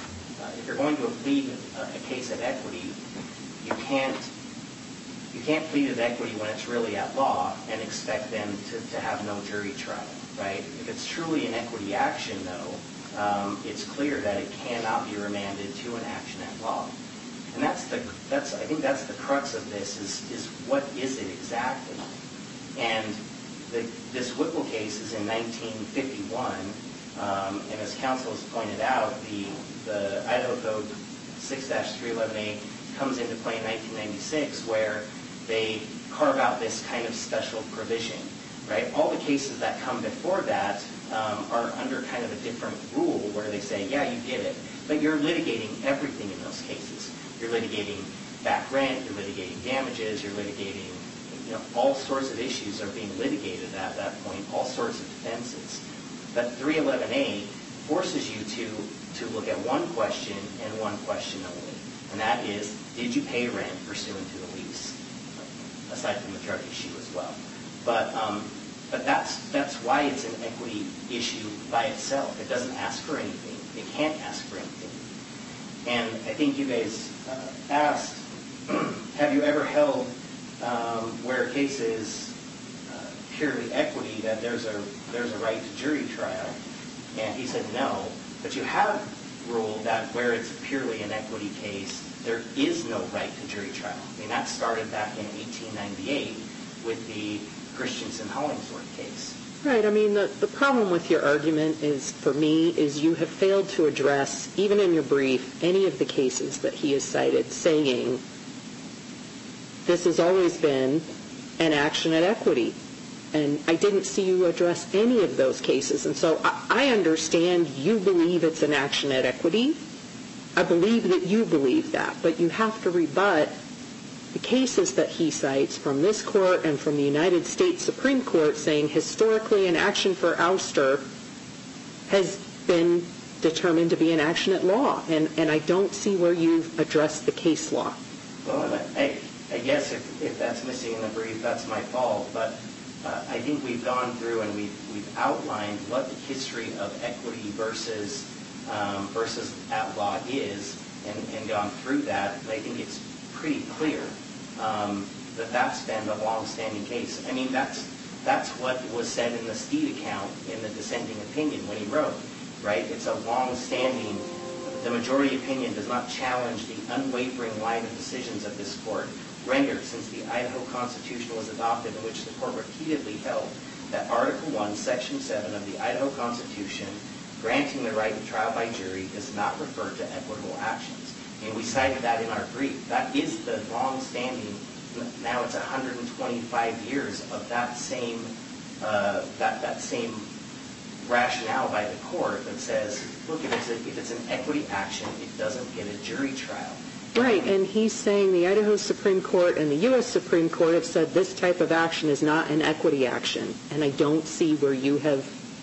if you're going to plead a, a case of equity, you can't you can't plead of equity when it's really at law and expect them to, to have no jury trial, right? If it's truly an equity action, though, um, it's clear that it cannot be remanded to an action at law. And that's the that's I think that's the crux of this is is what is it exactly? And the, this Whipple case is in nineteen fifty-one, um, and as counsel has pointed out, the the Idaho Code six dash three eleven A comes into play in nineteen ninety-six, where they carve out this kind of special provision, right? All the cases that come before that um, are under kind of a different rule, where they say, yeah, you get it, but you're litigating everything in those cases. You're litigating back rent, you're litigating damages, you're litigating, you know, all sorts of issues are being litigated at that point, all sorts of defenses. But three eleven A forces you to, to look at one question and one question only, and that is, did you pay rent pursuant to the lease, aside from the drug issue as well. But um, but that's that's why it's an equity issue by itself. It doesn't ask for anything. It can't ask for anything. And I think you guys uh, asked, have you ever held um, where a case is uh, purely equity, that there's a there's a right to jury trial? And he said no. But you have ruled that where it's purely an equity case, there is no right to jury trial. I mean, that started back in eighteen ninety-eight with the Christensen-Hollingsworth case. Right. I mean, the, the problem with your argument is, for me, is you have failed to address, even in your brief, any of the cases that he has cited saying this has always been an action at equity. And I didn't see you address any of those cases. And so I, I understand you believe it's an action at equity. I believe that you believe that. But you have to rebut the cases that he cites from this court and from the United States Supreme Court saying historically an action for ouster has been determined to be an action at law. And, and I don't see where you've addressed the case law. Well, I, I guess if, if that's missing in the brief, that's my fault. But uh, I think we've gone through and we've, we've outlined what the history of equity versus, um, versus at law is and, and gone through that. And I think it's pretty clear um, that that's been the long-standing case. I mean, that's that's what was said in the Steed account in the dissenting opinion when he wrote, right? It's a long-standing, the majority opinion does not challenge the unwavering line of decisions of this court rendered since the Idaho Constitution was adopted, in which the court repeatedly held that Article one, Section seven of the Idaho Constitution, granting the right to trial by jury, does not refer to equitable actions. And we cited that in our brief. That is the long-standing, now it's one hundred twenty-five years of that same uh, that that same rationale by the court that says, look, if it's, a, if it's an equity action, it doesn't get a jury trial. Right, and he's saying the Idaho Supreme Court and the U S Supreme Court have said this type of action is not an equity action. And I don't see where you have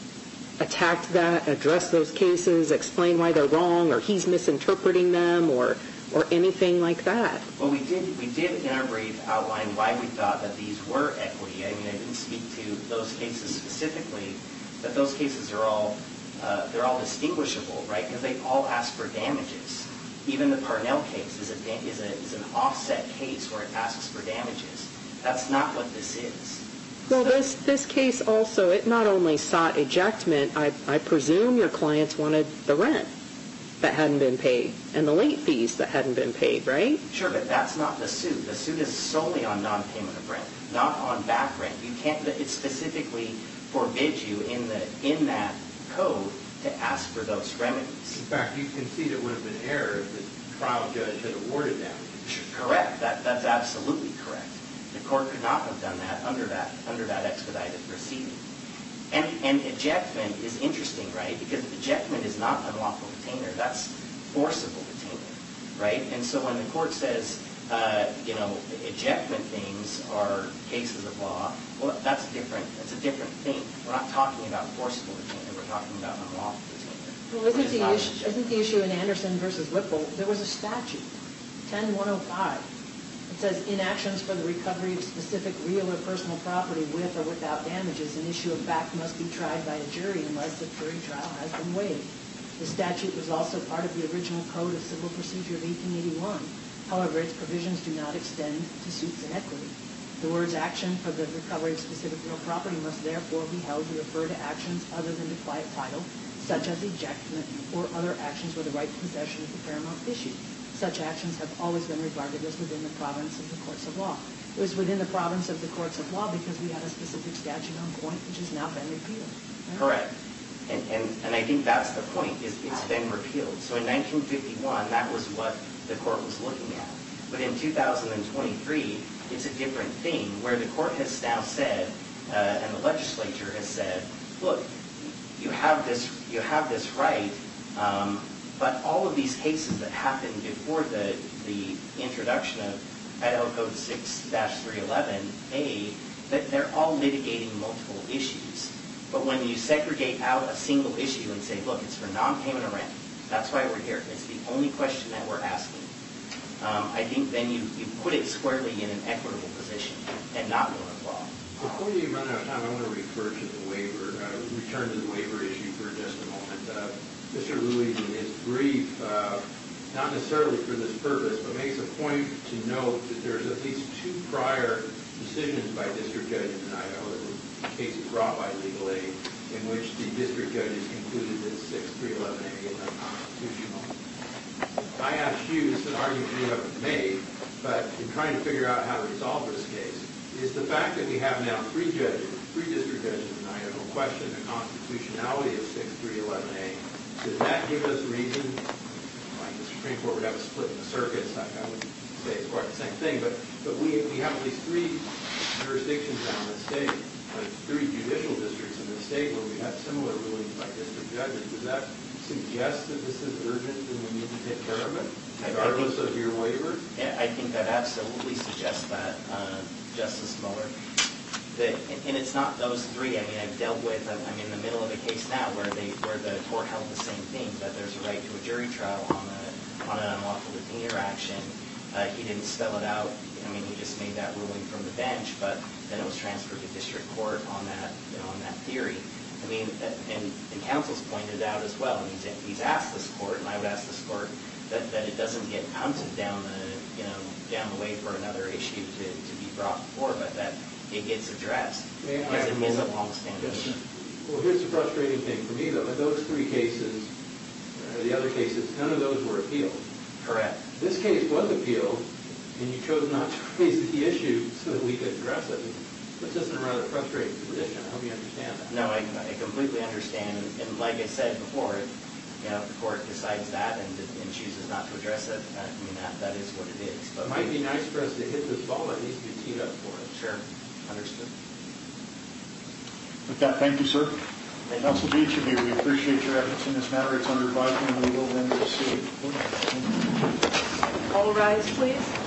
attacked that, addressed those cases, explain why they're wrong, or he's misinterpreting them, or or anything like that. Well, we did we did in our brief outline why we thought that these were equity. I mean, I didn't speak to those cases specifically, but those cases are all uh, they're all distinguishable, right? Because they all ask for damages. Even the Parnell case is a is a is an offset case where it asks for damages. That's not what this is. Well, this this case also, it not only sought ejectment, I, I presume your clients wanted the rent that hadn't been paid and the late fees that hadn't been paid, right? Sure, but that's not the suit. The suit is solely on non-payment of rent, not on back rent. You can't, it specifically forbids you in the in that code to ask for those remedies. In fact, you concede it would have been error if the trial judge had awarded damages. Correct. That that's absolutely correct. The court could not have done that under that under that expedited proceeding. And and ejectment is interesting, right? Because ejectment is not unlawful detainer. That's forcible detainer, right? And so when the court says, uh, you know, ejectment things are cases of law, well, that's different. That's a different thing. We're not talking about forcible detainer. We're talking about unlawful detainer. Well, isn't the issue, isn't the issue in Anderson versus Whipple, there was a statute, ten one oh five. It says, in actions for the recovery of specific real or personal property with or without damages, an issue of fact must be tried by a jury unless the jury trial has been waived. The statute was also part of the original Code of Civil Procedure of eighteen eighty-one. However, its provisions do not extend to suits in equity. The words action for the recovery of specific real property must therefore be held to refer to actions other than to quiet title, such as ejectment or other actions where the right to possession is the paramount issue. Such actions have always been regarded as within the province of the courts of law. It was within the province of the courts of law because we had a specific statute on point, which has now been repealed. Right? Correct. And, and, and I think that's the point, is it's been repealed. So in nineteen fifty-one, that was what the court was looking at. But in two thousand twenty-three, it's a different thing, where the court has now said, uh, and the legislature has said, look, you have this, you have this right, um, but all of these cases that happened before the, the introduction of Idaho Code six three eleven A, that they're all litigating multiple issues. But when you segregate out a single issue and say, look, it's for non-payment of rent, that's why we're here. It's the only question that we're asking. Um, I think then you, you put it squarely in an equitable position and not one of law. Before you run out of time, I want to refer to the waiver, uh, return to the waiver issue for just a moment. Uh, Mister Louis, in his brief, uh, not necessarily for this purpose, but makes a point to note that there's at least two prior decisions by district judges in Idaho, that were cases brought by legal aid, in which the district judges concluded that six three eleven A is unconstitutional. I asked you, this is an argument you haven't made, but in trying to figure out how to resolve this case, is the fact that we have now three judges, three district judges in Idaho, question the constitutionality of six three eleven A. Does that give us reason, like the Supreme Court would have a split in the circuits, I, I would say it's quite the same thing, but, but we, we have at least three jurisdictions now in the state, like three judicial districts in the state where we have similar rulings by district judges. Does that suggest that this is urgent and we need to take care of it, regardless of your waiver? Yeah, I think that absolutely suggests that, uh, Justice Mueller. That, and it's not those three. I mean, I've dealt with, I'm in the middle of a case now where they, where the court held the same thing, that there's a right to a jury trial on, a, on an unlawful detainer action. Uh, he didn't spell it out. I mean, he just made that ruling from the bench, but then it was transferred to district court on that, you know, on that theory. I mean, and, and counsel's pointed out as well, and he's, he's asked this court, and I would ask this court, that, that it doesn't get punted down the, you know, down the way for another issue to, to be brought before, but that it gets addressed, May I because have it a is a moment? long-standing Yes, issue. Well, here's the frustrating thing for me, though. In those three cases, uh, the other cases, none of those were appealed. Correct. This case was appealed, and you chose not to raise the issue so that we could address it. Puts us in a rather frustrating position. I hope you understand that. No, I, I completely understand, and, and like I said before, if, you know, if the court decides that and, and chooses not to address it, I mean, that, that is what it is. But It might be nice for us to hit this ball that needs to be teed up for us. Sure, understood. With that, thank you, sir. Counsel to each of you, we appreciate your efforts in this matter. It's under advisement, and we will then proceed. All rise, please.